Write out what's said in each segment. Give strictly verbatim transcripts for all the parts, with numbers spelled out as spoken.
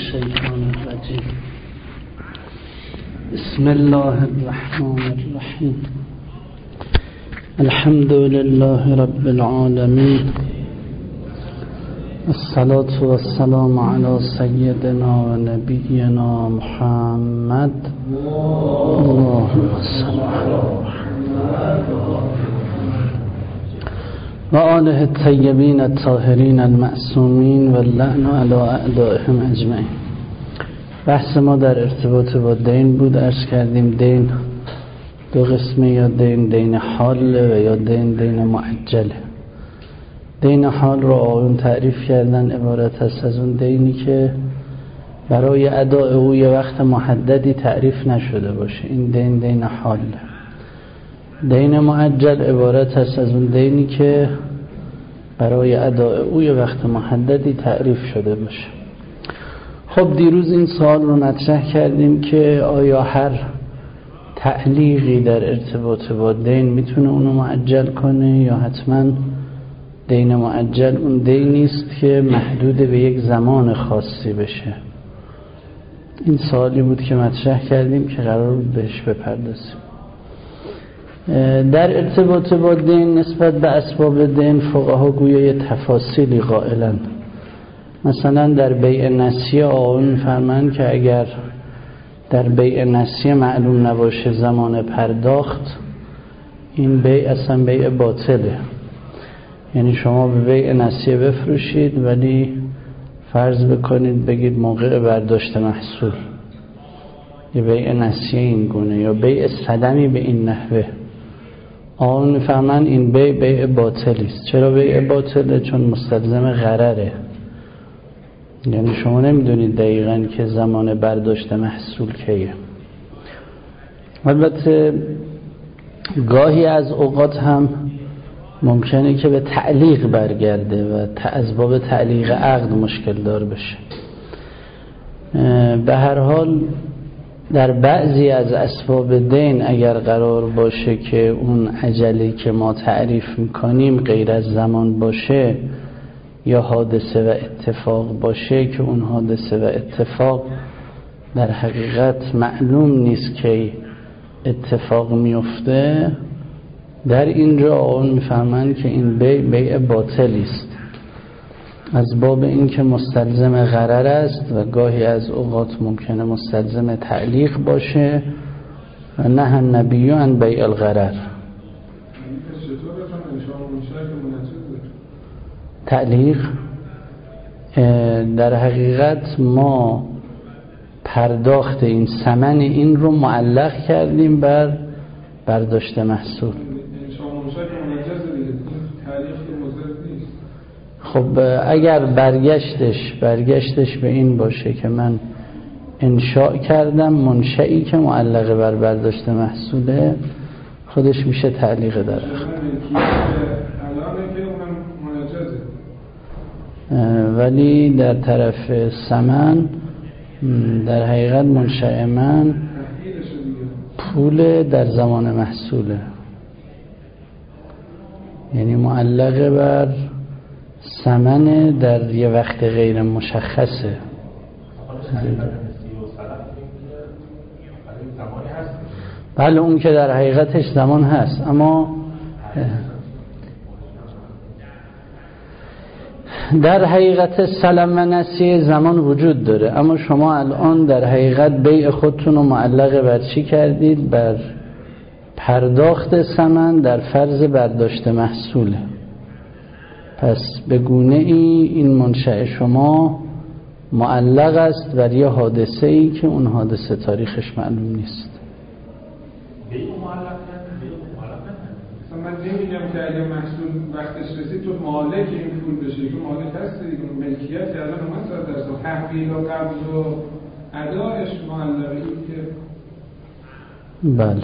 الشیطان الرجیم. بسم الله الرحمن الرحیم. الحمد لله رب العالمین، الصلاة والسلام علی سیدنا و نبینا محمد اللهم صل و آله الطیبین الطاهرین المعصومین و اللعن علی اعدائهم اجمعین. بحث ما در ارتباط با دین بود. عرض کردیم دین دو قسمه، یا دین دین حال و یا دین دین معجله. دین حال رو آقایون تعریف کردن، عبارت است از اون دینی که برای اداء او یه وقت محددی تعریف نشده باشه، این دین دین حال. دین معجل عبارت است از اون دینی که برای اداء او یه وقت محددی تعریف شده باشه. خب دیروز این سوال رو مطرح کردیم که آیا هر تعلیقی در ارتباط با دین میتونه اونو معجل کنه، یا حتما دین معجل اون دینی است که محدود به یک زمان خاصی بشه. این سوالی بود که مطرح کردیم که قرار بود بهش بپردازیم. در ارتباط با دین نسبت به اسباب دین فقها گویا یه تفاصیلی قائلن. مثلا در بیع نسیه آقایون فرمان که اگر در بیع نسیه معلوم نباشه زمان پرداخت، این بیع اصلا بیع باطله. یعنی شما به بیع نسیه بفروشید ولی فرض بکنید بگید موقع برداشت محصول، یه بیع نسیه این گونه، یا بیع صدمی به این نحوه، آقایون میفهمن این بیع بیع باطلی است. چرا بیع باطله؟ چون مستلزم غرره. یعنی شما نمیدونید دقیقاً که زمان برداشت محصول کیه. البته گاهی از اوقات هم ممکنه که به تعلیق برگرده و اسباب تعلیق عقد مشکل دار بشه. به هر حال در بعضی از اسباب دین اگر قرار باشه که اون عجلی که ما تعریف میکنیم غیر از زمان باشه یا حادثه و اتفاق باشه که اون حادثه و اتفاق در حقیقت معلوم نیست که اتفاق میفته، در اینجا آقایون میفهمن که این بیع بیع باطلی است، از باب این که مستلزم غرر است و گاهی از اوقات ممکنه مستلزم تعلیق باشه و نه النبی عن بیع الغرر. تعلیق در حقیقت ما پرداخت این ثمن این رو معلق کردیم بر برداشت محصول. خب اگر برگشتش برگشتش به این باشه که من انشاء کردم، منشئی که معلق بر برداشت محصوله، خودش میشه تعلیق در ولی در طرف ثمن در حقیقت منشأ من پول در زمان محصوله، یعنی معلق بر ثمن در یه وقت غیر مشخصه. بله اون که در حقیقتش زمان هست، اما در حقیقت سلم و نسیه زمان وجود داره، اما شما الان در حقیقت بیع خودتون رو معلق بر چی کردید؟ بر پرداخت ثمن در فرض برداشت محصوله. پس به گونه ای این منشأ شما معلق است بر یه حادثه ای که اون حادثه تاریخش معلوم نیست. بیع معلق کرد، بیع معلق کرد. من نمیگم که اگه محصول وقتش رسید تو مالک این پول بشه، تو مالک هستی دیگه، ملکیت الان من صد درصد تحویل و قبض و ادایش معلقه ای که بله.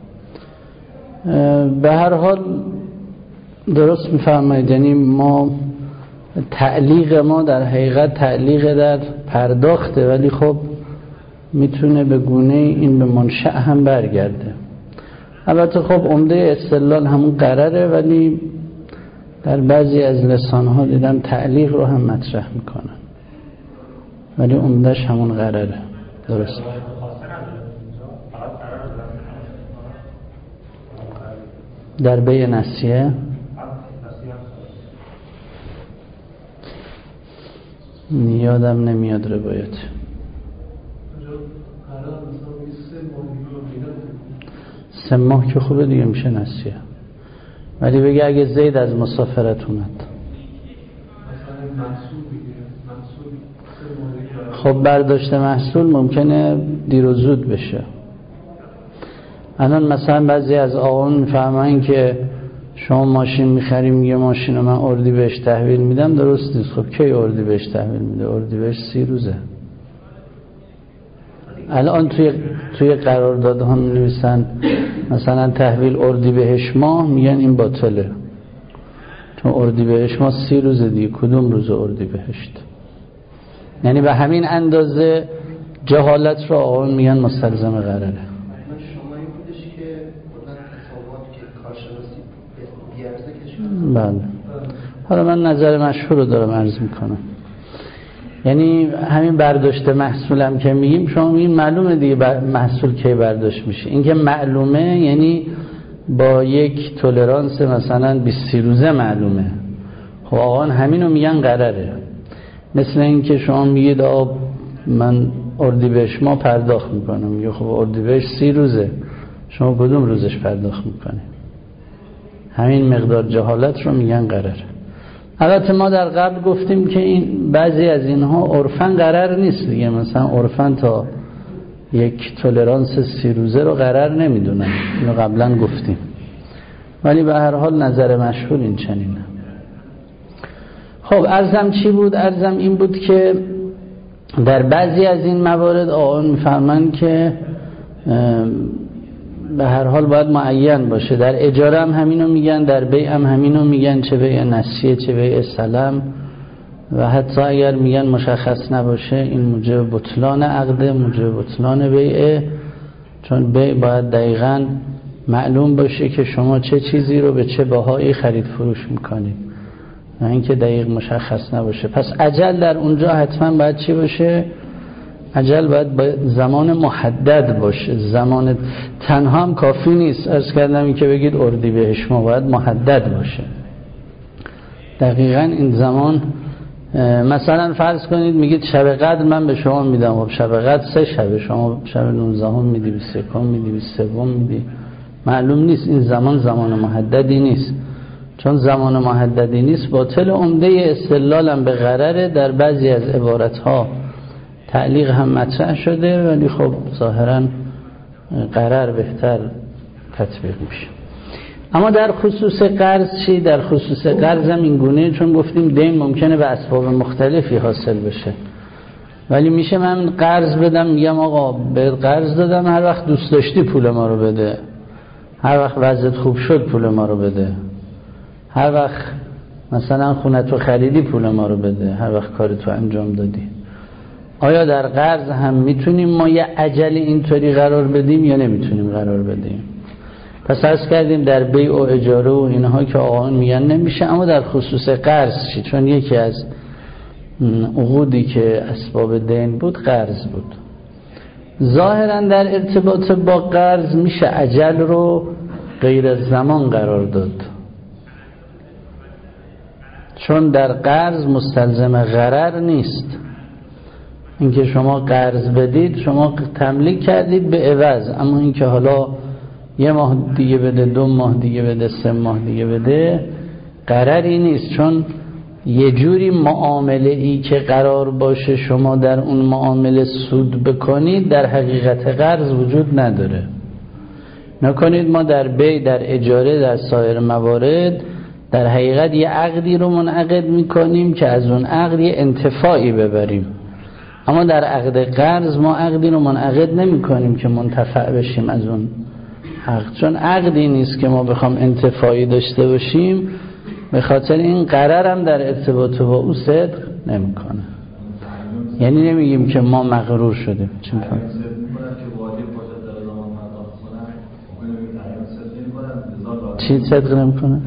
به هر حال درست میفرمایید، یعنی ما تعلیق ما در حقیقت تعلیق در پرداخته، ولی خب میتونه به گونه این به منشأ هم برگرده. البته خب عمده استدلال همون قراره، ولی در بعضی از لسان‌ها دیدم تعلیق رو هم مطرح میکنن. ولی عمدش همون قراره. درست. در بیع نسیه یادم نمیاد روایت. سه ماه که خوبه دیگه میشه نسیه. ولی بگه اگه زید از مسافرت اومد، خب برداشت محصول ممکنه دیر و زود بشه. الان مثلا بعضی از آقایون میفهمن که شما ماشین میخریم، یه ماشین رو من اردی بهش تحویل میدم. درست نیست. خب کی اردی بهش تحویل میده؟ اردی بهش سی روزه. الان توی توی قراردادها می نویسن مثلا تحویل اردی بهش ماه، میگن این باطله چون اردی بهش ماه سی روز دیگه. کدوم روز اردی بهشت؟ یعنی به همین اندازه جهالت رو آقایون میگن مستلزم قراره. شما این بودش که بودن تصاوات که کارشناسی بیارزه کشور. بله. حالا من نظر مشهور رو دارم عرض میکنم. یعنی همین برداشت محصولم که میگیم، شما میگین معلومه دیگه محصول کی برداشت میشه. این که معلومه یعنی با یک تولرانس مثلا بیست روزه معلومه. خب آقان همینو میگن قراره. مثل این که شما میگید آب من اردیبهشت ما پرداخت میکنم، میگه خب اردیبهشت سی روزه، شما کدوم روزش پرداخت میکنه؟ همین مقدار جهالت رو میگن قراره. البته ما در قبل گفتیم که این بعضی از اینها عرفاً قرار نیست دیگه. مثلا عرفاً تا یک تولرانس سی روزه رو قرار نمیدونن، اینو قبلا گفتیم. ولی به هر حال نظر مشهور این چنینه. خب عرضم چی بود؟ عرضم این بود که در بعضی از این موارد آقایون میفهمن که به هر حال باید معین باشه. در اجاره هم همینو میگن، در بیع هم همینو میگن، چه بیع نسیه چه بیع سلم. و حتی اگر میگن مشخص نباشه، این موجب بطلان عقده، موجب بطلان بیعه. چون بیع باید دقیقاً معلوم باشه که شما چه چیزی رو به چه بهایی خرید فروش میکنید، نه اینکه دقیق مشخص نباشه. پس اجل در اونجا حتما باید چی باشه؟ اجل باید با زمان محدد باشه. زمان تنها هم کافی نیست. عرض کردم این که بگید اردیبهشت ما، باید محدد باشه. دقیقاً این زمان، مثلا فرض کنید میگید شب قدر من به شما میدم. خب شب قدر سه شبه، شما شب نوزدهم میدی، بیست و یکم میدی، بیست و سوم میدی. معلوم نیست. این زمان زمان محددی نیست. چون زمان محددی نیست، باطل. عمده استدلالم به قراره در بعضی از عبارتها تعلیق هم مطرح شده، ولی خب ظاهرا قرار بهتر تطبیق میشه. اما در خصوص قرض چی؟ در خصوص قرض هم این گونه، چون گفتیم دین ممکنه به اسباب مختلفی حاصل بشه. ولی میشه من قرض بدم، میگم آقا به قرض دادم، هر وقت دوست داشتی پول ما رو بده، هر وقت وضعیت خوب شد پول ما رو بده، هر وقت مثلا خونه تو خریدی پول ما رو بده، هر وقت کار تو انجام دادی. آیا در قرض هم میتونیم ما یه اجل اینطوری قرار بدیم یا نمیتونیم قرار بدیم؟ پس عرض کردیم در بیع و اجاره و اینها که آقایان میگن نمیشه. اما در خصوص قرض چی؟ چون یکی از عقودی که اسباب دین بود قرض بود. ظاهرا در ارتباط با قرض میشه اجل رو غیر زمان قرار داد، چون در قرض مستلزم غرر نیست. اینکه شما قرض بدید شما تملیک کردید به عوض، اما اینکه حالا یه ماه دیگه بده، دو ماه دیگه بده، سه ماه دیگه بده، قراری نیست. چون یه جوری معامله ای که قرار باشه شما در اون معامله سود بکنید در حقیقت قرض وجود نداره. نکنید ما در بیع، در اجاره، در سایر موارد در حقیقت یه عقدی رو منعقد میکنیم که از اون عقد یه انتفاعی ببریم. اما در عقد قرض ما عقدی رو منعقد نمی کنیم که منتفع بشیم از اون عقد، چون عقدی نیست که ما بخوام انتفاعی داشته باشیم. به خاطر این قرار هم در ارتباط با او صدق نمی کنه. یعنی نمیگیم که ما مغرور شدیم. چون چی صدق نمی کنه؟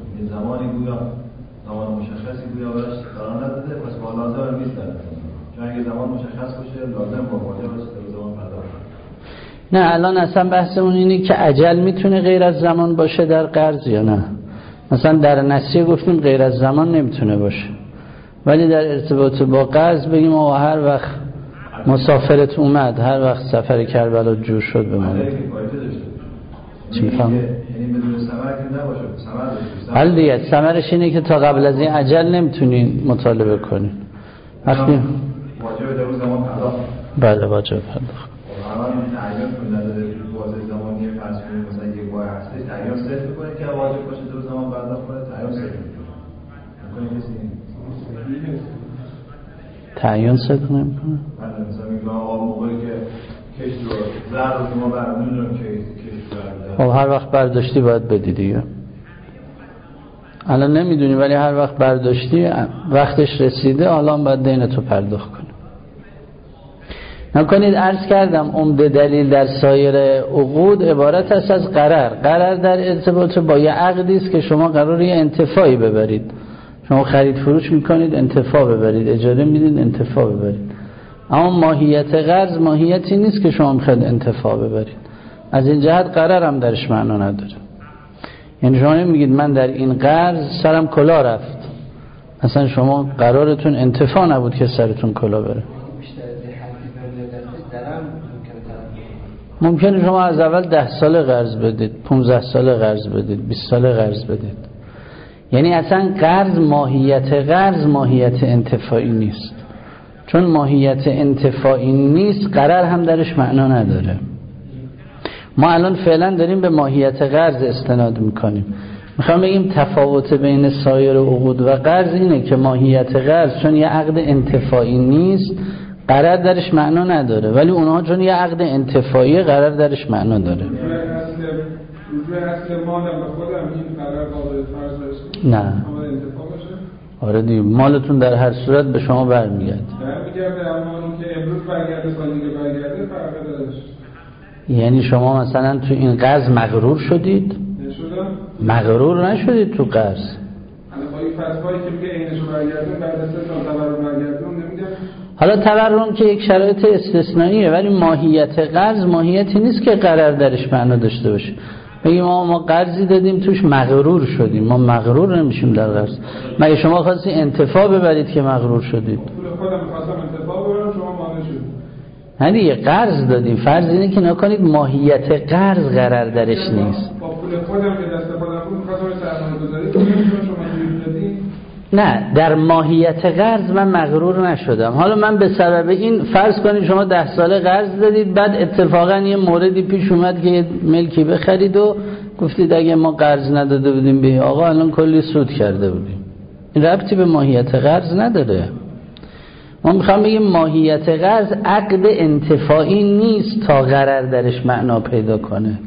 زمانی گویا زمان مشخصی گویا براش قرار نداده، پس با لازم نیست در چون تنگ زمان مشخص باشه لازم با مواجه باشه تا زمان پرداخت. نه الان اصلا بحثمون اینه که اجل میتونه غیر از زمان باشه در قرض یا نه. مثلا در نسیه گفتیم غیر از زمان نمیتونه باشه، ولی در ارتباط با قرض بگیم آقا هر وقت مسافرت اومد، هر وقت سفر کربلا جور شد بمونه. چی میفهم؟ یعنی بدون ثمر که نباشه، ثمر داشته. حل دیگه ثمرش اینه که تا قبل از این اجل نمیتونین مطالبه کنین. وقتی واجب در اون زمان پرداخت. بله واجب پرداخت. الان تعیین کنه نداره واجب زمانی فرض کنیم مثلا یک بار هسته تعیین صرف کنه که واجب باشه در زمان پرداخت کنه تعیین صرف کنه. میکنه کسی تعیین صدق نمیکنه. بله مثلا میگه آقا موقعی که کش رو زر رو ما برمی‌داریم که کش برده. خب هر وقت برداشتی باید بدی دیگه. الان نمیدونی ولی هر وقت برداشتی وقتش رسیده الان باید دین تو پرداخت کنی. نکنید عرض کردم عمده دلیل در سایر عقود عبارت است از قرار. قرار در ارتباط با یه عقدی است که شما قراره یه انتفاعی ببرید. شما خرید فروش میکنید انتفاع ببرید، اجاره میدید انتفاع ببرید. اما ماهیت قرض ماهیتی نیست که شما میخواید انتفاع ببرید. از این جهت قرار هم درش معنا نداره. یعنی شما نمیگید من در این قرض سرم کلا رفت، اصلا شما قرارتون انتفاع نبود که سرتون کلا بره. ممکنه شما از اول ده سال قرض بدید، پونزده سال قرض بدید، بیست سال قرض بدید. یعنی اصلا قرض ماهیت قرض ماهیت انتفاعی نیست. چون ماهیت انتفاعی نیست قرار هم درش معنا نداره. ما الان فعلا داریم به ماهیت قرض استناد میکنیم. میخوام بگیم تفاوت بین سایر عقود و قرض اینه که ماهیت قرض چون یه عقد انتفاعی نیست قرار درش معنا نداره، ولی اونها چون یه عقد انتفاعی قرار درش معنا داره. رجوع اصل مالم به خودم این قرار قابل فرض باشه؟ نه قابل انتفاع باشه؟ آره دیگه مالتون در هر صورت به شما برمیگرده. برمیگرده اما اون که امروز برگرده سال دیگه برگرده فرق دارش. یعنی شما مثلا تو این قرض مغرور شدید؟ نشدم؟ مغرور نشدید تو قرض. الان با این فتوایی که میگه عینشو برگردون بعد از سه سال تورم برگردون نمیگم. حالا تورم که یک شرایط استثنائیه، ولی ماهیت قرض ماهیتی نیست که قرار درش معنا داشته باشه. بگیم ما ما قرضی دادیم توش مغرور شدیم، ما مغرور نمیشیم در قرض. مگه شما خواستی انتفاع ببرید که مغرور شدید؟ پول خودم می‌خواستم انتفاع ببرم شما مانع شدید. نه دیگه قرض دادیم، فرض اینه که نکنید ماهیت قرض قرار درش نیست. با پول خودم که دست خودم بود می‌خواستم سرمایه‌گذاری کنم شما جوری دادید. نه در ماهیت قرض من مغرور نشدم. حالا من به سبب این فرض کنید شما ده ساله قرض دادید، بعد اتفاقا یه موردی پیش اومد که یه ملکی بخرید و گفتید اگه ما قرض نداده بودیم به آقا الان کلی سود کرده بودیم. این ربطی به ماهیت قرض نداره. ما میخوام بگیم ماهیت قرض عقد انتفاعی نیست تا قرار درش معنا پیدا کنه.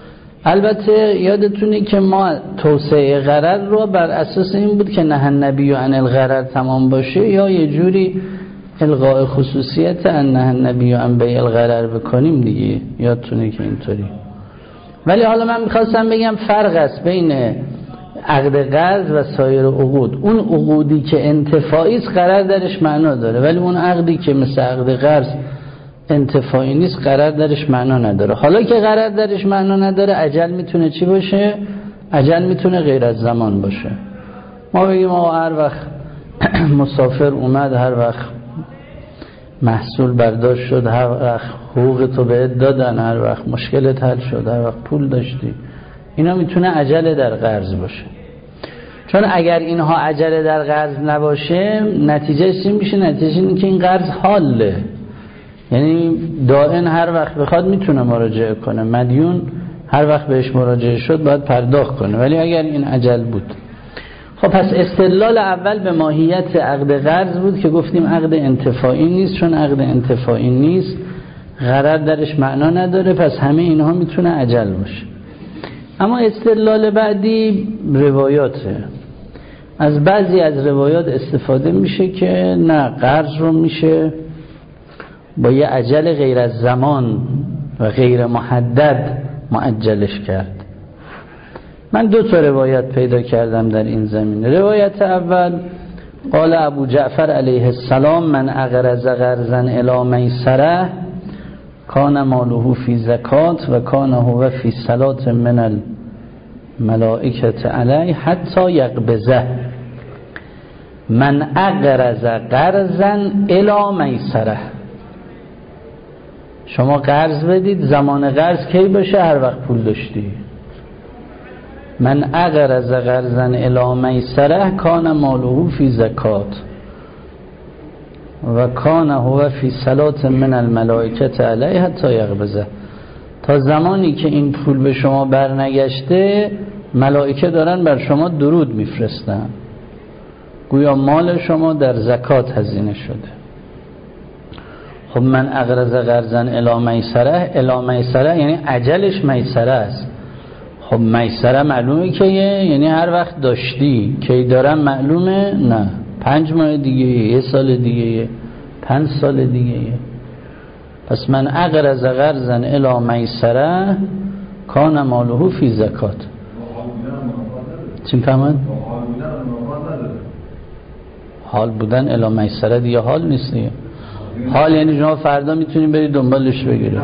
البته یادتونه که ما توسعه غرر رو بر اساس این بود که نه النبی و عن الغرر تمام باشه یا یه جوری الغاء خصوصیت ان نه النبی و عن بیع الغرر بکنیم دیگه. یادتونه که اینطوری. ولی حالا من میخواستم بگم فرق است بین عقد قرض و سایر عقود. اون عقودی که انتفاعی است قرار درش معنا داره، ولی اون عقدی که مثل عقد قرض انتفاعی نیست قرار درش معنا نداره. حالا که قرار درش معنا نداره اجل میتونه چی باشه؟ اجل میتونه غیر از زمان باشه. ما بگیم آقا هر وقت مسافر اومد، هر وقت محصول برداشت شد، هر وقت حقوق تو بهت دادن، هر وقت مشکلت حل شد، هر وقت پول داشتی، اینا میتونه اجل در قرض باشه. چون اگر اینها اجل در قرض نباشه نتیجه چی میشه؟ نتیجه اینه که این قرض حاله، یعنی دائن هر وقت بخواد میتونه مراجعه کنه، مدیون هر وقت بهش مراجعه شد باید پرداخت کنه. ولی اگر این اجل بود، خب پس استدلال اول به ماهیت عقد قرض بود که گفتیم عقد انتفاعی نیست. چون عقد انتفاعی نیست قرار درش معنا نداره، پس همه اینها میتونه اجل باشه. اما استدلال بعدی روایاته. از بعضی از روایات استفاده میشه که نه، قرض رو میشه با یه اجل غیر از زمان و غیر محدد معجلش کرد. من دو تا روایت پیدا کردم در این زمینه. روایت اول قال ابو جعفر علیه السلام من اغرز غرزا الی میسره کان ماله فی زکات و کان هو فی صلات من الملائکه علیه حتی یقبضه. من اغرز غرزا الی میسره، شما قرض بدید، زمان قرض کی باشه؟ هر وقت پول داشتی. من اغرز غرزا الی میسره کان ماله فی زکات و کان هو فی صلات من الملائکه علیه حتی یقبضه. تا زمانی که این پول به شما برنگشته ملائکه دارن بر شما درود میفرستن، گویا مال شما در زکات هزینه شده. خب من اغرز غرزا الی میسره، الی میسره یعنی اجلش میسره است. خب میسره معلومه که یعنی هر وقت داشتی، کی دارم معلومه؟ نه، پنج ماه دیگه، یه سال دیگه، پنج سال دیگه. پس من اغرز غرزا الی میسره کان ماله فی زکات. چی فهمد؟ حال بودن الی میسره دیگه حال نیست دیگه. حال یعنی شما فردا میتونید برید دنبالش بگیرید.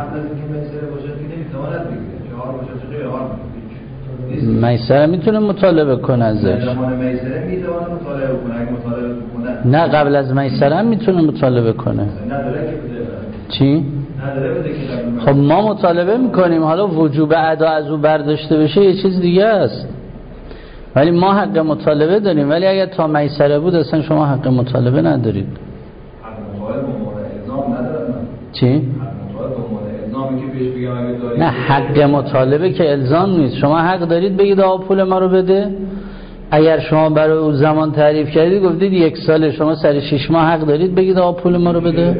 میسره میتونه مطالبه کنه ازش. زمان میسره میتونه مطالبه کنه، اگه مطالبه کنه. نه قبل از میسره میتونه مطالبه کنه. نداره که بده. چی؟ نداره بده که. خب ما مطالبه میکنیم، حالا وجوب ادا از او برداشته بشه یه چیز دیگه است. ولی ما حق مطالبه داریم، ولی اگر تا میسره بود اصلا شما حق مطالبه ندارید. حق مطالبه مورد الزام ندارم. چی؟ نه حق مطالبه که الزام نیست. شما حق دارید بگید آقا پول ما رو بده. اگر شما برای اون زمان تعریف کردید گفتید یک ساله، شما سر شش ماه حق دارید بگید آقا پول ما رو بده.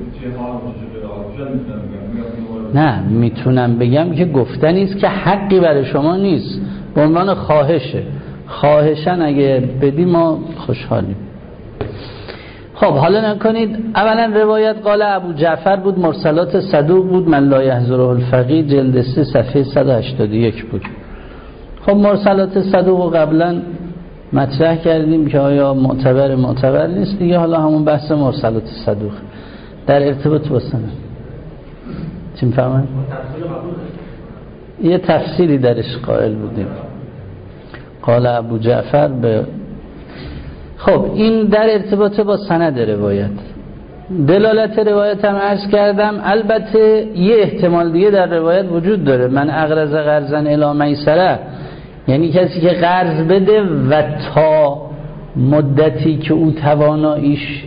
نه میتونم بگم که گفتن نیست که حقی برای شما نیست، به عنوان خواهشه. خواهشن اگه بدی ما خوشحالیم. خب حالا نکنید، اولا روایت قال ابو جعفر بود، مرسلات صدوق بود، من لا یحضره الفقیه جلد سه صفحه صد و هشتاد و یک بود. خب مرسلات صدوق قبلا مطرح کردیم که آیا معتبر معتبر نیست دیگه. حالا همون بحث مرسلات صدوق در ارتباط با سند چی می‌فهمن؟ یه تفسیری درش قائل بودیم. قال ابو جعفر به خب این در ارتباط با سند روایت. دلالت روایت هم عرض کردم. البته یه احتمال دیگه در روایت وجود داره، من اغرز غرزا الی میسره، یعنی کسی که قرض بده و تا مدتی که او تواناییش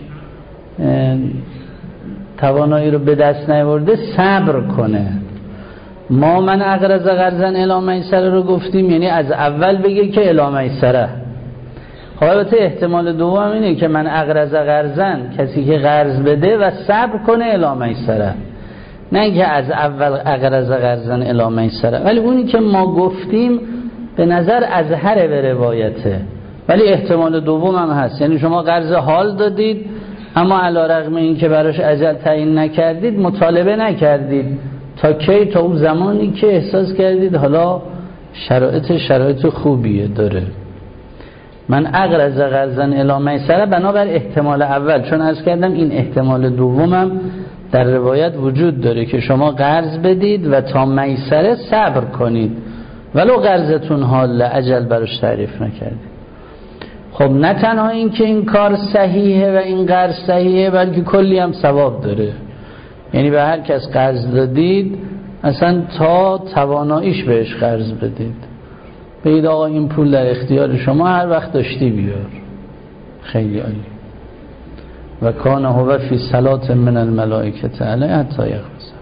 توانایی رو به دست نیاورده صبر کنه. ما من اغرز غرزا الی میسره رو گفتیم یعنی از اول بگه که الی میسره. البته احتمال دوم اینه که من اغرز غرزن، کسی که قرض بده و صبر کنه الی میسره، نه که از اول اغرز غرزن الی میسره. ولی اونی که ما گفتیم به نظر اظهر به روایته، ولی احتمال دوم هم هست. یعنی شما قرض حال دادید اما علی رغم این که براش اجل تعیین نکردید مطالبه نکردید تا کی؟ تا اون زمانی که احساس کردید حالا شرایط شرایط خوبیه داره. من اغرز غرزا الی میسره بنابر احتمال اول، چون عرض کردم این احتمال دومم در روایت وجود داره که شما قرض بدید و تا میسره صبر کنید ولو قرضتون حال اجل براش تعریف نکردید. خب نه تنها این که این کار صحیحه و این قرض صحیحه، بلکه کلی هم ثواب داره. یعنی به هر کس قرض دادید اصلا تا تواناییش بهش قرض بدید، بگید آقا این پول در اختیار شما، هر وقت داشتی بیار. خیلی عالی. و کان هو فی صلات من الملائکه علیه حتی یقبضه.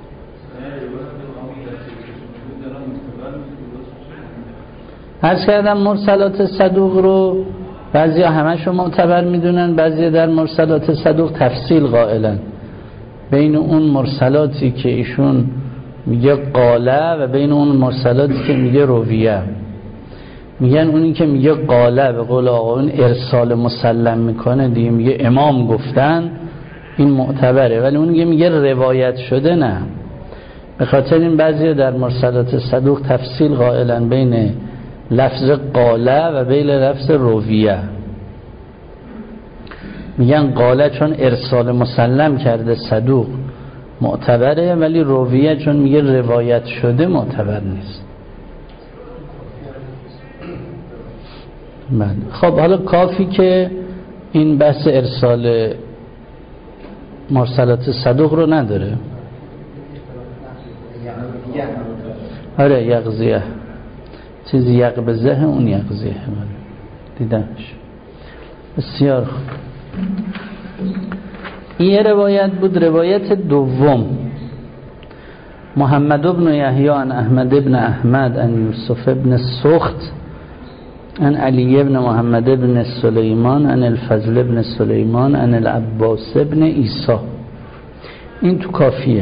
عرض کردم مرسلات صدوق رو بعضی ها همشو معتبر میدونن، بعضی در مرسلات صدوق تفصیل قائلن بین اون مرسلاتی که ایشون میگه قاله و بین اون مرسلاتی که میگه رویه. میگن اونی که میگه قاله به قول آقایون ارسال مسلم میکنه دیگه، میگه امام گفتن، این معتبره. ولی اونی که میگه روایت شده نه. به خاطر این بعضی در مرسلات صدوق تفصیل قائلن بین لفظ قاله و بین لفظ رویه. میگن قاله چون ارسال مسلم کرده صدوق معتبره، ولی رویه چون میگه روایت شده معتبر نیست. بله. خب حالا کافی که این بحث ارسال مرسلات صدوق رو نداره. آره یقضیه چیزی یقبزه اون یقضیه دیدمش. بسیار خوب. این یه روایت بود. روایت دوم محمد بن یحیی عن احمد بن احمد عن یوسف بن سخت عن علی بن محمد بن سلیمان عن الفضل بن سلیمان عن العباس بن عیسی. این تو کافیه.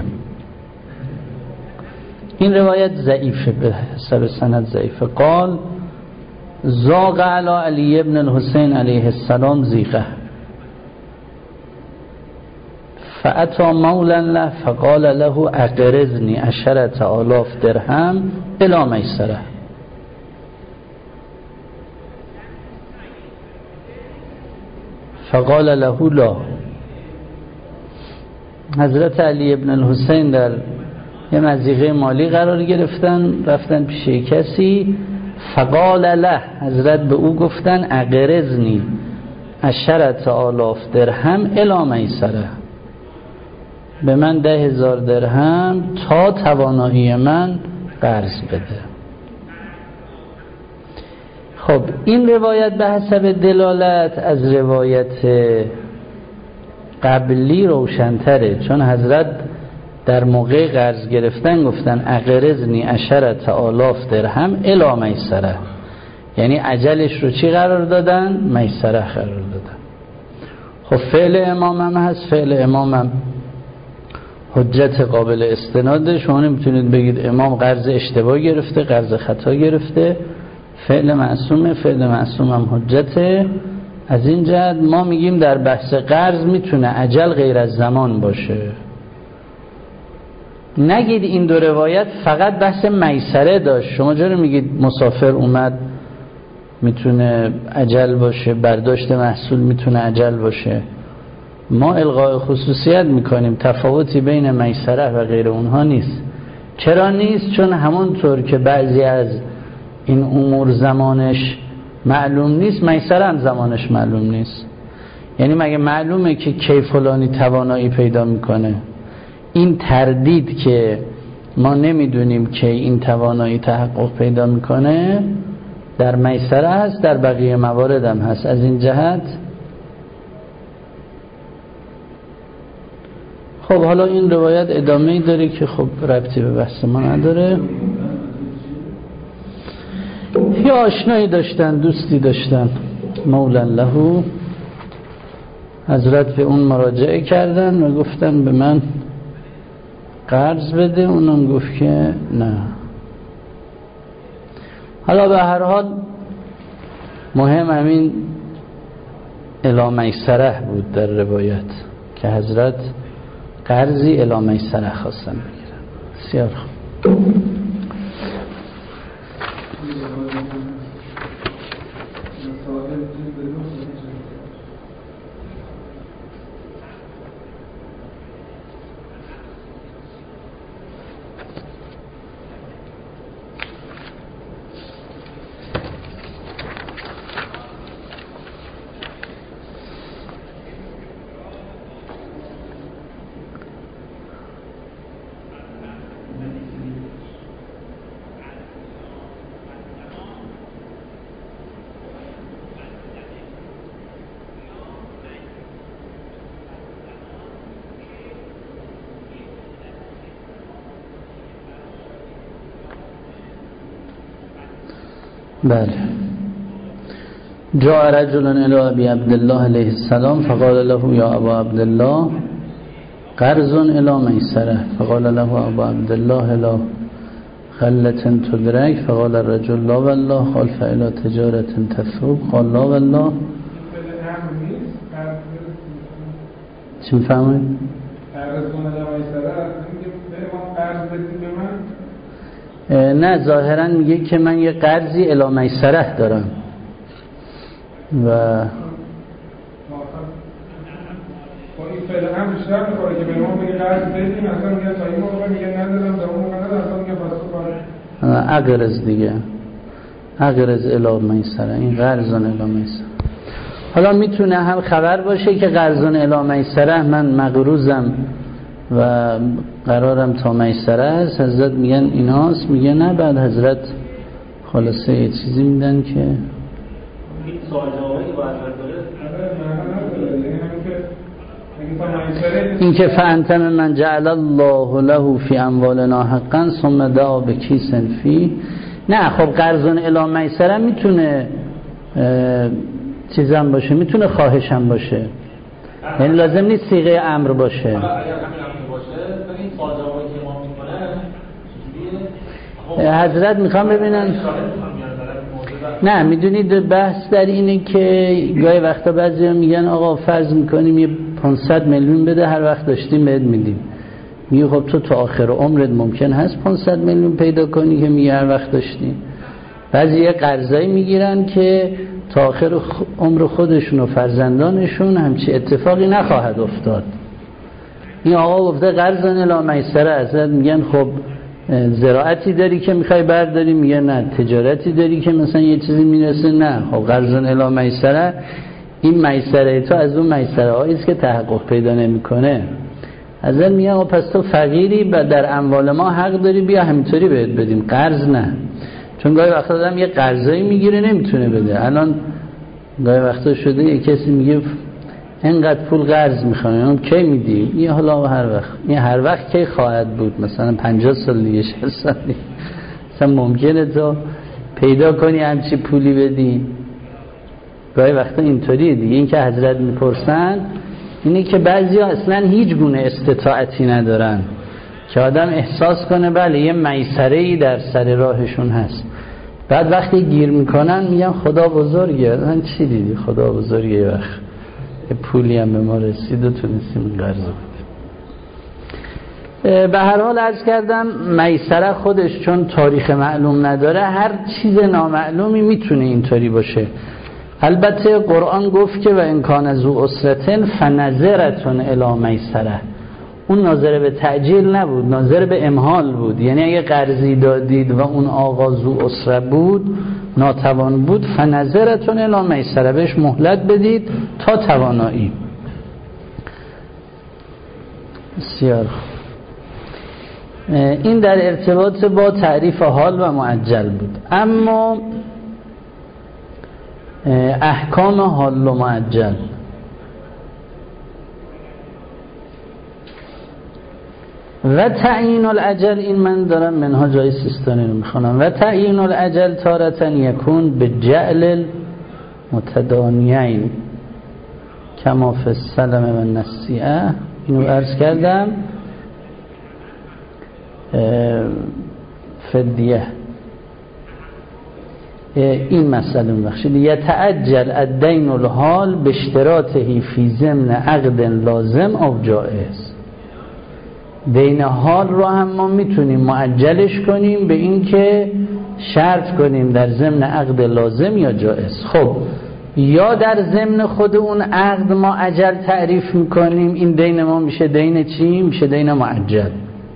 این روایت ضعیفه، به حساب سند ضعیفه. قال زاغ علی علی بن الحسین علیه السلام زیغه فاتی مولا له فقال له اقرضنی عشرة آلاف درهم الی میسره. فقال له لا. حضرت علی بن الحسین در یه مضیقه مالی قرار گرفتن، رفتن پیش کسی. فقال له، حضرت به او گفتن اقرضنی عشرة آلاف درهم الی میسره، به من ده هزار درهم تا توانایی من قرض بده. خب این روایت به حسب دلالت از روایت قبلی روشن‌تره، چون حضرت در موقع قرض گرفتن گفتن اقرضنی عشرة آلاف درهم الی میسره، یعنی اجلش رو چی قرار دادن؟ میسره قرار دادن. خب فعل امامم هست، فعل امامم حجت قابل استناده. شما نمیتونید بگید امام قرض اشتباه گرفته، قرض خطا گرفته. فعل معصومه، فعل معصوم هم حجته. از این جهت ما میگیم در بحث قرض میتونه اجل غیر از زمان باشه. نگید این دو روایت فقط بحث میسره داشت. شما چرا میگید مسافر اومد میتونه اجل باشه، برداشت محصول میتونه اجل باشه؟ ما الغاء خصوصیت میکنیم، تفاوتی بین میسره و غیر اونها نیست. چرا نیست؟ چون همونطور که بعضی از این امور زمانش معلوم نیست، میسره هم زمانش معلوم نیست. یعنی مگه معلومه که کی فلانی توانایی پیدا میکنه؟ این تردید که ما نمیدونیم که این توانایی تحقق پیدا میکنه در میسره هست، در بقیه موارد هم هست. از این جهت خب حالا این روایت ادامه‌ای داره که خب ربطی به بحث ما نداره. یه آشنایی داشتن، دوستی داشتن، مولا له، حضرت به اون مراجعه کردن و گفتن به من قرض بده. اونم گفت که نه. حالا به هر حال مهم همین الی میسره بود در روایت که حضرت قرضی الی میسره خواستن بگیرن. بسیار خوب. بله. جاء رجل الى ابي عبد الله علیه السلام فقال له یا ابا عبد الله قرض الى میسره فقال له ابو عبد الله لا خلة تدرك فقال الرجل لا والله قال فإلى تجارة تثوب قال لا والله. چی میفهمید؟ نه ظاهرا میگه که من یه قرضی الی میسره دارم و فعل امر بیشتر میخوره که به ما بگه قرض بدیم، اصلا میگه تا این موقع میگه ندادم، تا اون موقع ندادم، اصلا میگه پس کاره اقرض دیگه، اقرض الی میسره، این قرضون الی میسره. حالا میتونه هم خبر باشه که قرضون الی میسره، من مقروضم و قرارم تا میسره است، حضرت میگن ایناست، میگه نه، بعد حضرت خلاصه یه چیزی میدن که این سوال جوابی باید این که فانتم من جعل الله له فی اموالنا حقا ثم دعا بکیس فی. نه خب قرضون الی میسره میتونه چیزم باشه، میتونه خواهشم باشه، یعنی لازم نیست صیغه امر باشه. اگر همین امر باشه این سوال جوابی که ما میکنه حضرت میخوام ببینن. نه میدونید بحث در اینه که گاهی وقتا بعضی میگن آقا فرض میکنیم یه پانصد میلیون بده، هر وقت داشتیم بهت میدیم. میگه خب تو تا آخر عمرت ممکن هست پانصد میلیون پیدا کنی که میگه هر وقت داشتیم. بعضی یه قرضایی میگیرن که تا آخر عمر خودشون و فرزندانشون همچی اتفاقی نخواهد افتاد. این آقا گفته قرضون الی میسره، حضرت میگن خب زراعتی داری که میخوای برداری؟ میگه نه. تجارتی داری که مثلا یه چیزی میرسه؟ نه. خب قرضون الی میسره، این میسره تو از اون میسره هایی است که تحقق پیدا نمیکنه. حضرت میگه آقا پس تو فقیری و در اموال ما حق داری، بیا همینطوری بهت بدیم، قرض نه. چون گاهی وقتا آدم یه قرضایی میگیره نمیتونه بده. الان گاهی وقتا شده یه کسی میگه اینقدر پول قرض میخوام، اون کی میدی؟ این حالا هر وقت. این هر وقت کی خواهد بود؟ مثلا پنجاه سال دیگه، شصت سال دیگه مثلا ممکنه تو پیدا کنی همچی پولی بدی. گاهی وقتا اینطوریه دیگه. این که حضرت میپرسن اینه که بعضی ها اصلا هیچ گونه استطاعتی ندارن که آدم احساس کنه بله یه میسره‌ای در سر راهشون هست. بعد وقتی گیر میکنن میگن خدا بزرگه. من چی دیدی؟ خدا بزرگه. یه وقت یه پولی هم به ما رسید و تونستیم قرض بدیم. به هر حال عرض کردم میسره خودش چون تاریخ معلوم نداره، هر چیز نامعلومی میتونه اینطوری باشه. البته قرآن گفت که و امکان ذو اسرتن فنظرتون الی میسره. اون ناظر به تعجیل نبود، ناظر به امهال بود. یعنی اگه قرضی دادید و اون آقا ذو اسره بود، ناتوان بود، فنظرتون الی میسره، بهش مهلت بدید تا توانایی. بسیار این در ارتباط با تعریف حال و معجل بود. اما احکام حال و معجل، و تعیین الاجل، این من دارم منها جای سیستانی رو میخونم. و تعیین الاجل تارة یکون به جعل متدانیین کما فی السلم و النسیئه. اینو عرض کردم. فدیه این مسئله بخشید یتعجل الدین الحال به اشتراطه فی ضمن عقد لازم او جائز. دین حال رو هم ما میتونیم معجلش کنیم به این که شرط کنیم در ضمن عقد لازم یا جائز. خب یا در ضمن خود اون عقد ما اجل تعریف میکنیم، این دین ما میشه دین چی؟ میشه دین معجل.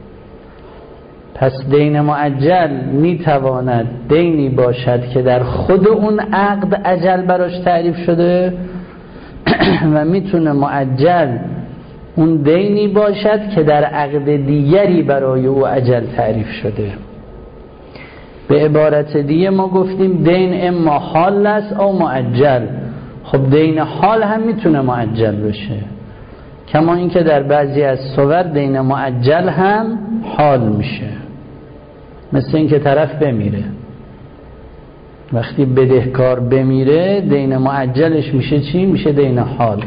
پس دین معجل میتواند دینی باشد که در خود اون عقد اجل براش تعریف شده و میتونه معجل اون دینی باشد که در عقد دیگری برای او اجل تعریف شده. به عبارت دیگه ما گفتیم دین اما حال است او معجل. خب دین حال هم میتونه معجل بشه، کما اینکه در بعضی از صور دین معجل هم حال میشه. مثل اینکه طرف بمیره، وقتی بدهکار بمیره دین معجلش میشه چی؟ میشه دین حال.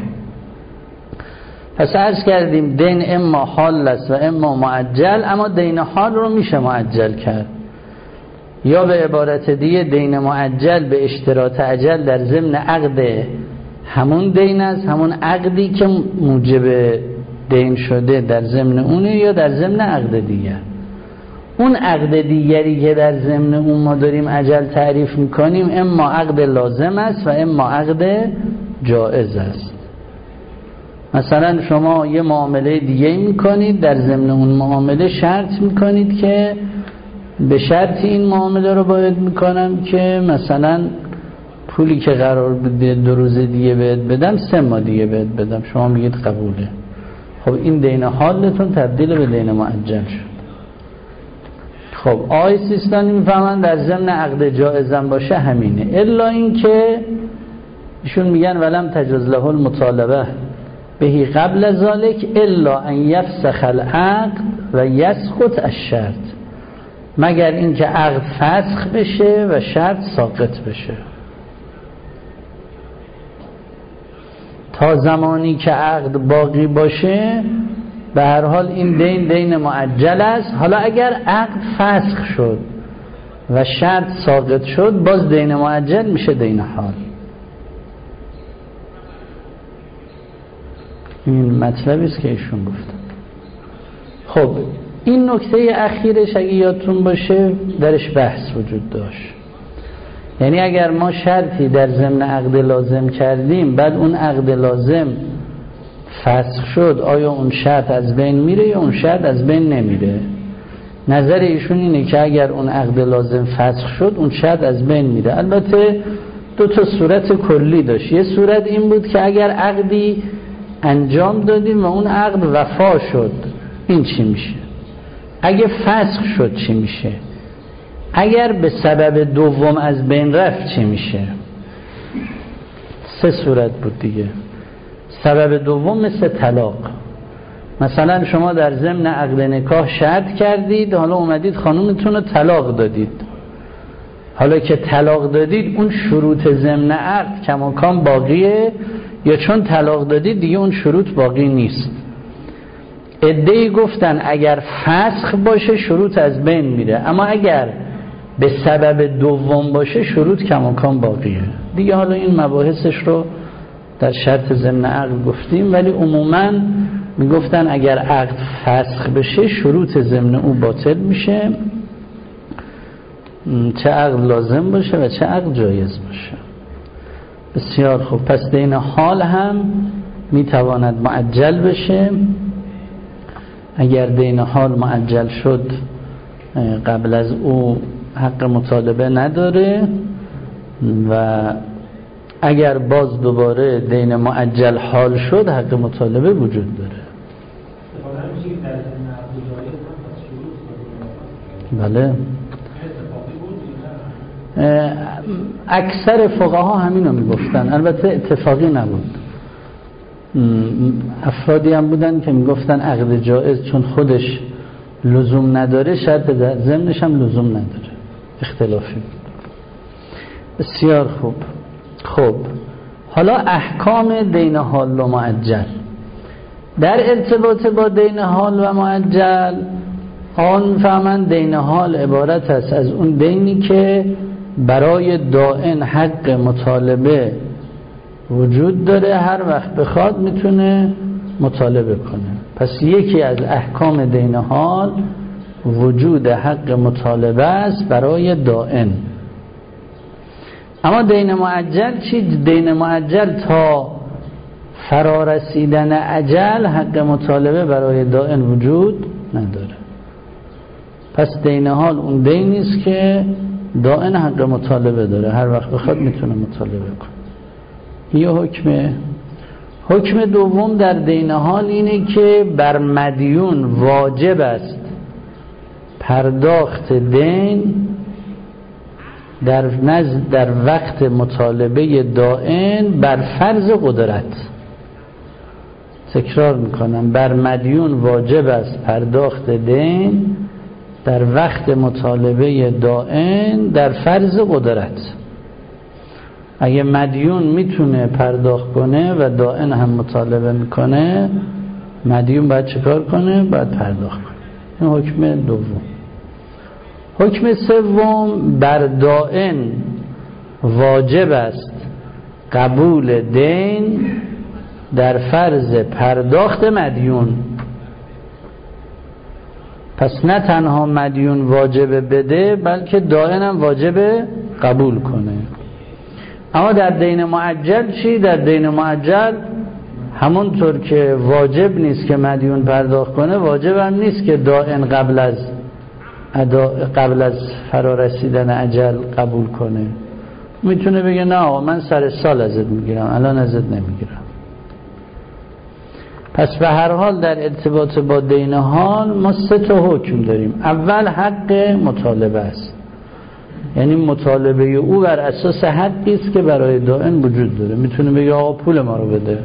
پس عرض کردیم دین اما حال است و اما معجل، اما دین حال رو میشه معجل کرد. یا به عبارت دیگه دین معجل به اشتراط اجل در ضمن عقد همون دین است، همون عقدی که موجب دین شده در ضمن اونه، یا در ضمن عقد دیگر. اون عقد دیگری که در ضمن اون ما داریم اجل تعریف میکنیم اما عقد لازم است و اما عقد جائز است. مثلا شما یه معامله دیگه میکنید، در ضمن اون معامله شرط میکنید که به شرط این معامله رو باید میکنم که مثلا پولی که قرار بوده دو روز دیگه بهت بدم سه ماه دیگه بهت بدم، شما میگید قبوله. خب این دین حالتون تبدیل به دین معجل شد. خب آقای سیستانی میفهمن در ضمن عقد جائزم باشه همینه، الا این که ایشون میگن ولم تجوز له المطالبه بهی قبل ذالک الا ان یفسخ العقد و یسقط الشرط، مگر اینکه عقد فسخ بشه و شرط ساقط بشه. تا زمانی که عقد باقی باشه به هر حال این دین دین معجل است. حالا اگر عقد فسخ شد و شرط ساقط شد باز دین معجل میشه دین حال. این مطلبی است که ایشون گفتن. خب این نکته اخیرش اگه یادتون باشه درش بحث وجود داشت، یعنی اگر ما شرطی در ضمن عقد لازم کردیم بعد اون عقد لازم فسخ شد، آیا اون شرط از بین میره یا اون شرط از بین نمیره؟ نظر ایشون اینه که اگر اون عقد لازم فسخ شد اون شرط از بین میره. البته دو تا صورت کلی داشت. یه صورت این بود که اگر عقدی انجام دادیم و اون عقد وفا شد این چی میشه؟ اگه فسخ شد چی میشه؟ اگر به سبب دوم از بین رفت چی میشه؟ سه صورت بود دیگه. سبب دوم مثل طلاق، مثلا شما در ضمن عقد نکاح شرط کردید، حالا اومدید خانومتون رو طلاق دادید، حالا که طلاق دادید اون شروط ضمن عقد کماکان باقیه یا چون طلاق دادید دیگه اون شروط باقی نیست؟ عده‌ای گفتن اگر فسخ باشه شروط از بین میره، اما اگر به سبب دوم باشه شروط کماکان باقیه دیگه. حالا این مباحثش رو در شرط ضمن عقد گفتیم، ولی عموما میگفتن اگر عقد فسخ بشه شروط ضمن او باطل میشه، چه عقد لازم باشه و چه عقد جایز باشه. بسیار خوب، پس دین حال هم میتواند معجل بشه. اگر دین حال معجل شد قبل از او حق مطالبه نداره و اگر باز دوباره دین معجل حال شد حق مطالبه وجود داره. بله، اکثر فقها همینو میگفتن، البته اتفاقی نبود. افرادی هم بودن که میگفتن عقد جائز چون خودش لزوم نداره شرط در ضمنش هم لزوم نداره، اختلافی بود. بسیار خوب. خب حالا احکام دین حال و معجل. در ارتباط با دین حال و معجل آن میفهمند دین حال عبارت است از اون دینی که برای دائن حق مطالبه وجود داره، هر وقت بخواد میتونه مطالبه کنه. پس یکی از احکام دین حال وجود حق مطالبه است برای دائن. اما دین معجل چی؟ دین معجل تا فرارسیدن اجل حق مطالبه برای دائن وجود نداره. پس دین حال اون دینی است که دائن حق مطالبه داره، هر وقت بخواد میتونه مطالبه کنه. یه حکمه. حکم دوم در دین حال اینه که بر مدیون واجب است پرداخت دین در نزد در وقت مطالبه دائن بر فرض قدرت. تکرار میکنم، بر مدیون واجب است پرداخت دین در وقت مطالبه دائن در فرض قدرت. اگه مدیون میتونه پرداخت کنه و دائن هم مطالبه میکنه، مدیون باید چیکار کنه؟ باید پرداخت کنه. این حکم دوم. حکم سوم، بر دائن واجب است قبول دین در فرض پرداخت مدیون. پس نه تنها مدیون واجب بده بلکه دائن هم واجب قبول کنه. اما در دین معجل چی؟ در دین معجل همونطور که واجب نیست که مدیون پرداخت کنه، واجب هم نیست که دائن قبل از ادا قبل از فرارسیدن اجل قبول کنه. میتونه بگه نه آقا من سر سال ازت میگیرم، الان ازت نمیگیرم. پس به هر حال در ارتباط با دین حال ما سه تا حکم داریم. اول حق مطالبه است، یعنی مطالبه او بر اساس حقی است که برای دائن وجود داره. میتونه بگه آقا پول ما رو بده.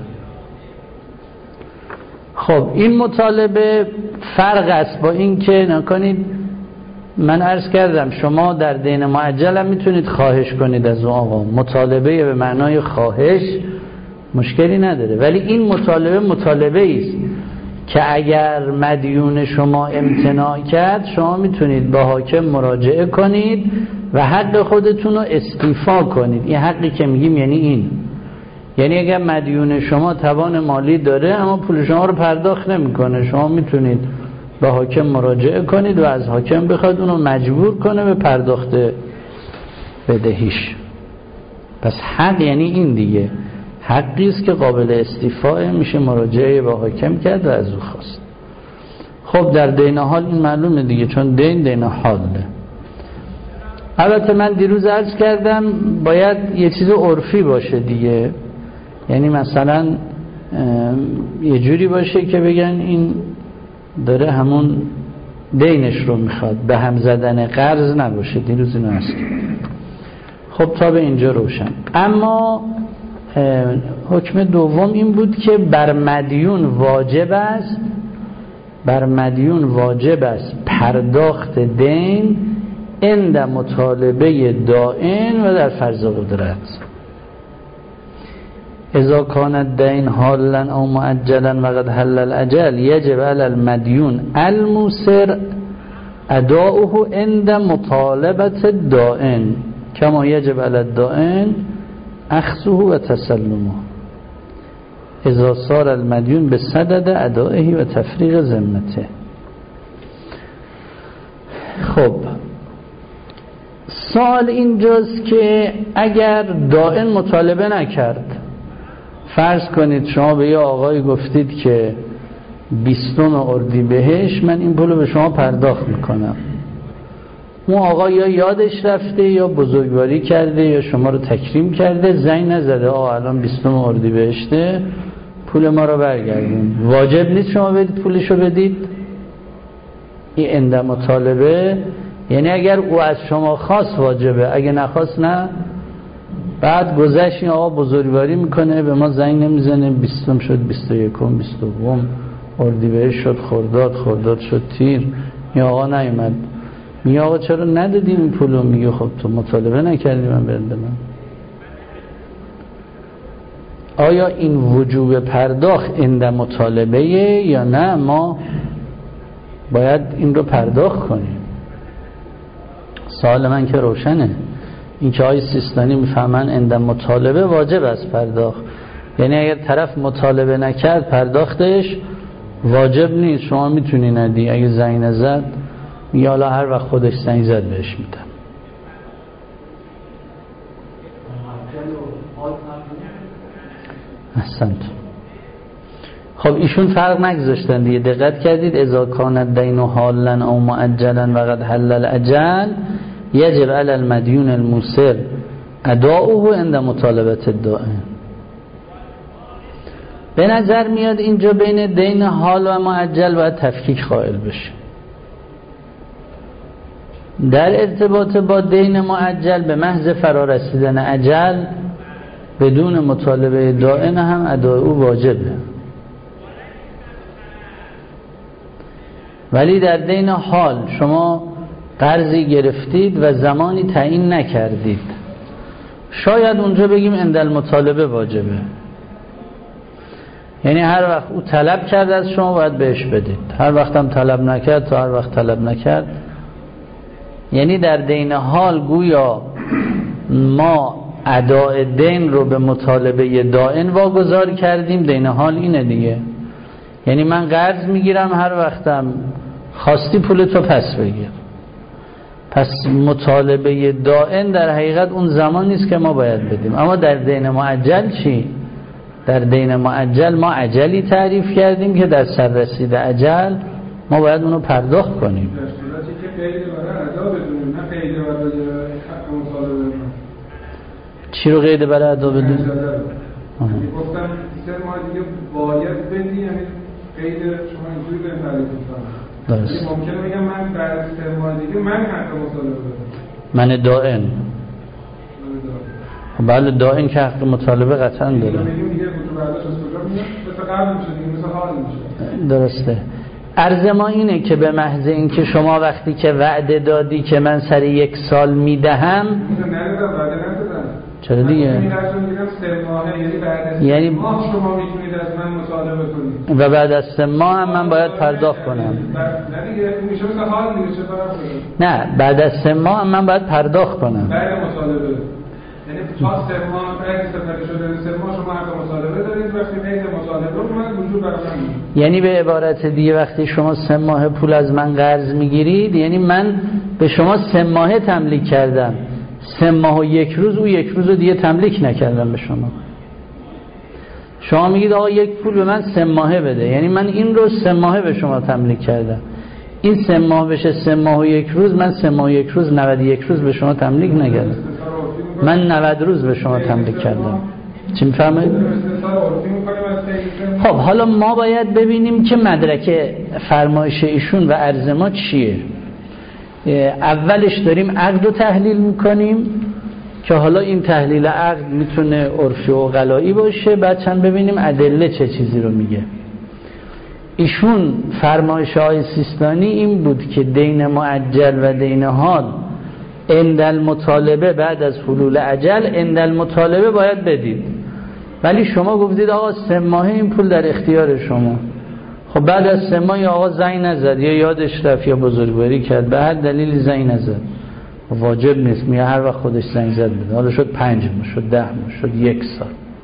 خب این مطالبه فرق است با این که نکنید، من عرض کردم شما در دین معجل هم میتونید خواهش کنید از اون آقا، مطالبه به معنای خواهش مشکلی نداره، ولی این مطالبه مطالبه است که اگر مدیون شما امتناع کرد شما میتونید با حاکم مراجعه کنید و حق خودتون رو استیفا کنید. این حقی که میگیم یعنی این، یعنی اگر مدیون شما توان مالی داره اما پول شما رو پرداخت نمیکنه، شما میتونید با حاکم مراجعه کنید و از حاکم بخواد اونو مجبور کنه به پرداخت بدهیش. پس حق یعنی این دیگه، حقی است که قابل استیفاء، میشه مراجعه با حاکم کرد و از او خواست. خب در دین حال این معلومه دیگه، چون دین دین حاله. البته من دیروز عرض کردم باید یه چیز عرفی باشه دیگه، یعنی مثلا یه جوری باشه که بگن این داره همون دینش رو میخواد، به هم زدن قرض نباشه. دیروز اینو هست. خب تا به اینجا روشن. اما حکم دوم این بود که بر مدیون واجب است بر مدیون واجب است پرداخت دین عند مطالبه دائن و در فرض قدرت. اذا کان الدین حالا او مؤجلا و قد حل الاجل یجب علی المدیون الموسر اداؤه عند مطالبه الدائن کما یجب علی الدائن اخذه و تسلمه اذا صار المدیون به صدد ادائه و تفریغ ذمته. خب سوال اینجاست که اگر دائن مطالبه نکرد، فرض کنید شما به یه آقای گفتید که بیستم اردیبهشت من این پولو به شما پرداخت میکنم، اون آقا یا یادش رفته یا بزرگواری کرده یا شما رو تکریم کرده، زنگ نزده آقا الان بیستم اردیبهشته پول ما رو برگردون. واجب نیست شما بدید پولشو بدید. این عند مطالبه یعنی اگر او از شما خواست واجبه، اگه نخواست نه. بعد گذشت این آقا بزرگواری میکنه به ما زنگ نمیزنه، بیستم شد بیست و یکم بیست و دوم اردیبهشت شد خرداد خرداد شد تیر، این آقا نیومد. میگه آقا چرا ندادی این پولو؟ میگه خب تو مطالبه نکردی من برد بدم. آیا این وجوب پرداخت عند مطالبه یا نه ما باید این رو پرداخت کنیم؟ سوال من که روشنه. این که آقای سیستانی میفهمن عند مطالبه واجب است پرداخت، یعنی اگر طرف مطالبه نکرد پرداختش واجب نیست، شما میتونی ندی. اگه زنگ نزد میگه حالا هر وقت خودش زنگ زد بهش میدم. احسنت. خب ایشون فرق نگذاشتن دیگه، دقت کردید؟ اذا کان الدین حالا او مؤجلا و قد حل الاجل یجب علی المدیون الموسر اداؤه عند مطالبه الدائن. به نظر میاد اینجا بین دین حال و مؤجل باید تفکیک قائل بشه. در ارتباط با دین مؤجل به محض فرارسیدن اجل بدون مطالبه دائن هم اداء او واجبه، ولی در دین حال شما قرضی گرفتید و زمانی تعیین نکردید، شاید اونجا بگیم عند المطالبه واجبه، یعنی هر وقت او طلب کرد از شما باید بهش بدید، هر وقت هم طلب نکرد تا هر وقت طلب نکرد. یعنی در دین حال گویا ما اداء دین رو به مطالبه دائن واگذار کردیم. دین حال اینه دیگه، یعنی من قرض میگیرم هر وقتم خواستی پولتو پس بگیر. پس مطالبه دائن در حقیقت اون زمان نیست که ما باید بدیم. اما در دین مؤجل چی؟ در دین معجل ما عجلی تعریف کردیم که در سررسید اجل ما باید اونو پرداخت کنیم. در صورتی که قید برای ادا بدونیم، نه قید برای حق مطالبه بدونیم. چی رو قید برای ادا بدونیم؟ گفتم سه ماه دیگه باید بدی، یعنی قید شما اینجوری به تعریف کنم. درست. ممکنه بگم من بعد از سه ماه دیگه من حق مطالبه بدم. من دائن. بله دائن که حق مطالبه قطعا داره. درسته. عرض ما اینه که به محض اینکه شما وقتی که وعده دادی که من سر یک سال میدهم، چرا دیگه؟ یعنی ماه شما میتونید از من مطالبه کنید و بعد از سه ماه هم من باید پرداخت کنم. نه دیگه میشه مثل حال دیگه چه فرق نه بعد از سه ماه هم من باید پرداخت کنم. بعد مطالبه یعنی تا سه ماه بعد استفاده شده سه ماه شما حق مطالبه دارید، وقتی قید مطالبه اومد وجود برای من. یعنی به عبارت دیگه وقتی شما سه ماه پول از من قرض میگیرید، یعنی من به شما سه ماه تملیک کردم، سه ماه و یک روز او یک روز رو دیگه تملیک نکردم به شما. شما میگید آقا یک پول به من سه ماهه بده، یعنی من این رو سه ماهه به شما تملیک کردم. این سه ماه بشه سه ماه و یک روز، من سه ماه و یک روز نود و یک روز به شما تملیک نکردم، من نود روز به شما تملیک کردم. چی میفهمید؟ خب حالا ما باید ببینیم که مدرک فرمایش ایشون و عرض ما چیه. اولش داریم عقد رو تحلیل میکنیم که حالا این تحلیل عقد میتونه عرفی و غلایی باشه، بعد چند ببینیم ادله چه چیزی رو میگه. ایشون فرمایش های سیستانی این بود که دین معجل و دین حال عند المطالبه بعد از حلول اجل عند المطالبه باید بدید، ولی شما گفتید آقا سه ماهه این پول در اختیار شما. خب بعد از سه ماه آقا زنگ نزد یا یادش رفت یا بزرگواری کرد، به هر دلیلی زنگ نزد، واجب نیست، میگه هر وقت خودش زنگ زد بده. حالا شد پنج ماه، شد ده ماه، شد یک سال.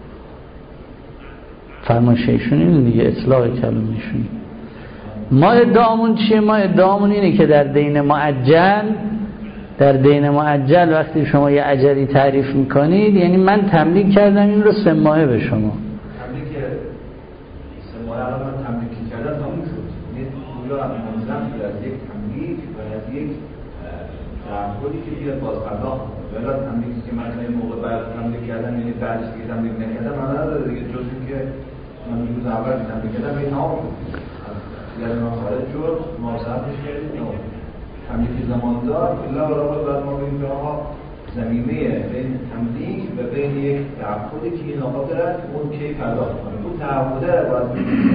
فرمایش ایشون این دیگه، اطلاق کلام ایشون. ما ادعامون چیه؟ ما ادعامون اینه که در دین معجل در دین معجل وقتی شما یه اجلی تعریف میکنید، یعنی من تملیک کردم این رو سه ماهه به شما. تملیک سه ماهه الان من تملیک کردم تموم شد. یعنی پولا منظم شد از یک تملیک و از یک تعهدی که بیاد باز پرداخت کنه. ولی تملیکی که من این موقع بعد تملیک کردم، یعنی بعدش دیگه تملیک نکردم، من نداره دیگه، جز اینکه من روز اول تملیک کردم این تمام شد. یعنی من خارج شد، موافقتش کردیم نه. تملیک زماندار الا برابر بعد ما بگیم که آقا زمینه بین تملیک و بین یک تعهدی که این آقا دارد اون کی پرداخت کنه. اون تعهده باید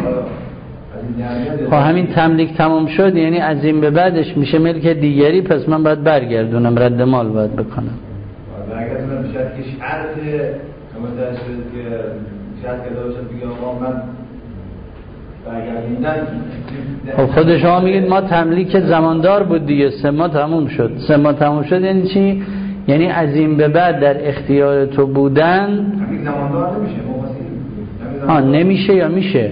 خب همین تملیک تمام شد، یعنی از این به بعدش میشه ملک دیگری، پس من باید برگردونم، رد مال باید بکنم. برگردونم شاید که شرط شما در شد که شرط که داشت بگه آقا من برگردوندن. خب خود شما میگید ما تملیک زماندار بود دیگه، سه ماه تموم شد. سه ماه تموم شد یعنی چی؟ یعنی از این به بعد در اختیار تو بودن. تملیک زماندار نمیشه. ها نمیشه یا میشه؟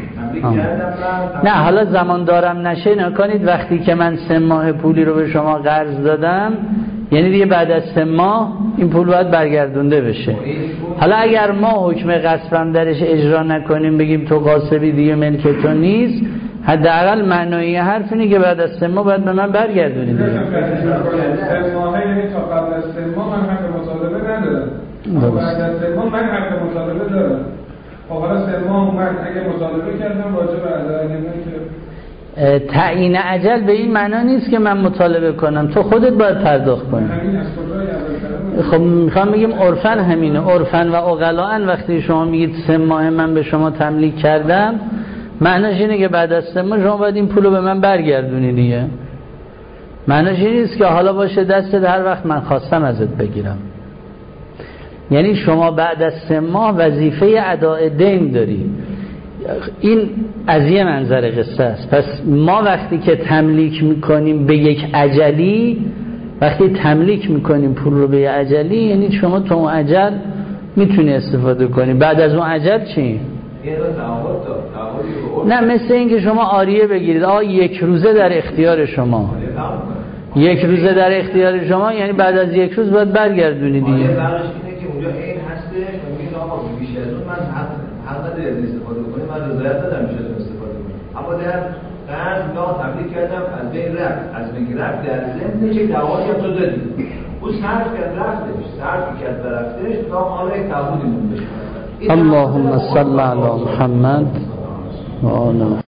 نه حالا زماندارم نشه نکنید وقتی که من سه ماه پولی رو به شما قرض دادم، یعنی دیگه بعد از سه ماه این پول باید برگردونده بشه. حالا اگر ما حکم غصبم درش اجرا نکنیم، بگیم تو غاصبی دیگه ملک تو نیست، حداقل معنای حرف اینه که بعد از سه ماه باید به من برگردونید. سه ماه یعنی تا قبل از سه ماه من حق مطالبه ندارم، بعد از سه ماه من حق مطالبه دارم. حالا سه ماه اومد، اگه مطالبه کردم واجب ادا، اگه نه که تعیین اجل به این معنا نیست که من مطالبه کنم، تو خودت باید پرداخت کنی. خب میخوام بگیم عرفن همینه، عرفن و عقلاً وقتی شما میگید سه ماه من به شما تملیک کردم، معناش اینه که بعد از سه ماه شما باید این پولو به من برگردونی دیگه. معناش این نیست که حالا باشه دستت هر وقت من خواستم ازت بگیرم. یعنی شما بعد از سه ماه وظیفه اداء دین داری. این از یه منظر قصه است. پس ما وقتی که تملیک میکنیم به یک اجلی، وقتی تملیک میکنیم پول رو به یک اجلی، یعنی شما تو اون اجل میتونی استفاده کنی. بعد از اون اجل چی؟ نه مثل این که شما عاریه بگیرید، آقا یک روزه در اختیار شما، یک روزه در اختیار شما، یعنی بعد از یک روز باید برگردونی دیگه. اونجا این هستش و میگه آقا بیش از اون من حق حق کردم قرض یا تبدیل کردم از بین رفت از بین رفت در ضمن چه دعوایی هم تو دادی او صرف کرد رفتش صرف کرد و رفتش تا حالا یک تعهدی مونده. اللهم صل علی محمد و آل